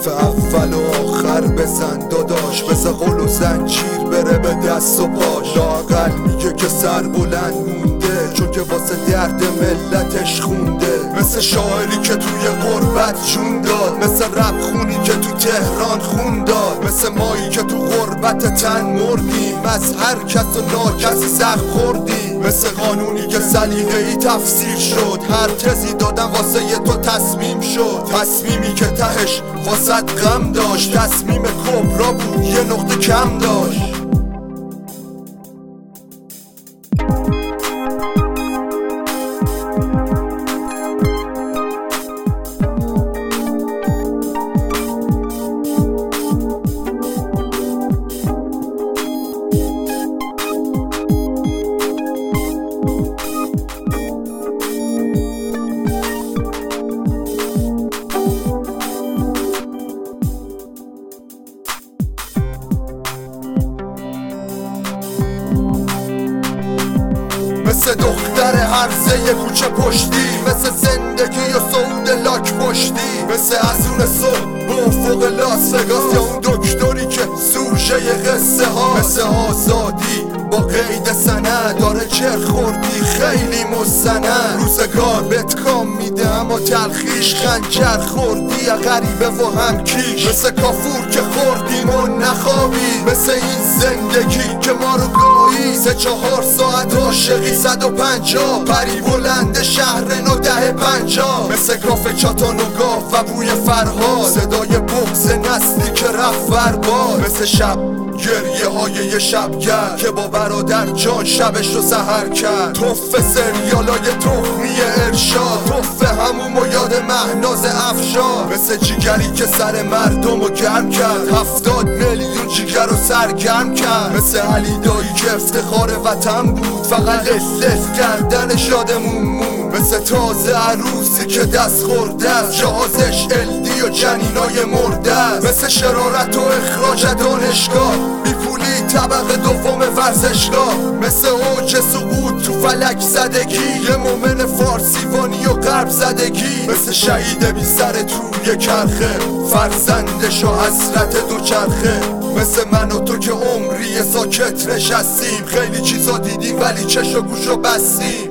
حرف اول و آخر بزن داداش، مثل قول و زنجیر بره به دست و پاش. لااقل میگه که سر بلند مونده، چون که واسه درد ملتش خونده. مثل شاعری که توی غربت جون داد، مثل رپ خونی که تو تهران خون داد، مثل مایی که تو غربت تن مردیم، از هر کس و ناکسی زخم خوردیم. مثل قانونی که سلیقه‌ای تفسیر شد، هر تزی دادن واسه یه تو تصمیم شد. تصمیمی که تهش واسه غم داشت، تصمیم کبرا بود یه نقطه کم داشت. مثل دختر هرزه کوچه پشتی، مثل زندگی و سود لاک پشتی، مثل ازون صبح به افق لاس وگاس، یا اون دکتری که سوژه قصه ها. مثل آزادی با قید سند، داره چرخ خوردی خیلی مستند. روزگار بهت کام میده اما تلخیش خنجر خوردی یا غریبه و همکیش. مثل کافور که خوردیم و نخوابید، مثل این زندگی که ما رو گاهی. 3-4 ساعت عاشقی 150 پری بلند شهر نو 10-50. مثل کافه چاتان و گاف و بوی فرهاد، صدای بغض نسلی که رفت برباد. مثل شب گریه های یه شبگر که با برادر جان شبش رو سحر کرد. توف سریالای تخمی ارشاد، توف هموم و یاد مهناز افشار. مثل جیگری که سر مردم رو گرم کرد، 70 میلیون جیگر رو سرگرم کرد. مثل علی دایی که افتخار وطن بود، فقط لف کردنش یادمون موند. مثل تازه عروسی که دست خورده است، جهازش الدی و جنینای مرده است. مثل شرارت و اخراج دانشگاه، بیپولی طبقه دوم ورزشگاه. مثل اوج سقوط تو فلک زدگی، یه مومن فارسیوانی و غرب زدگی. مثل شهید بی سر توی کرخه، فرزندش و حسرت دوچرخه. مثل من و تو که عمری ساکت نشستیم، خیلی چیزا دیدیم ولی چش و گوش رو بستیم.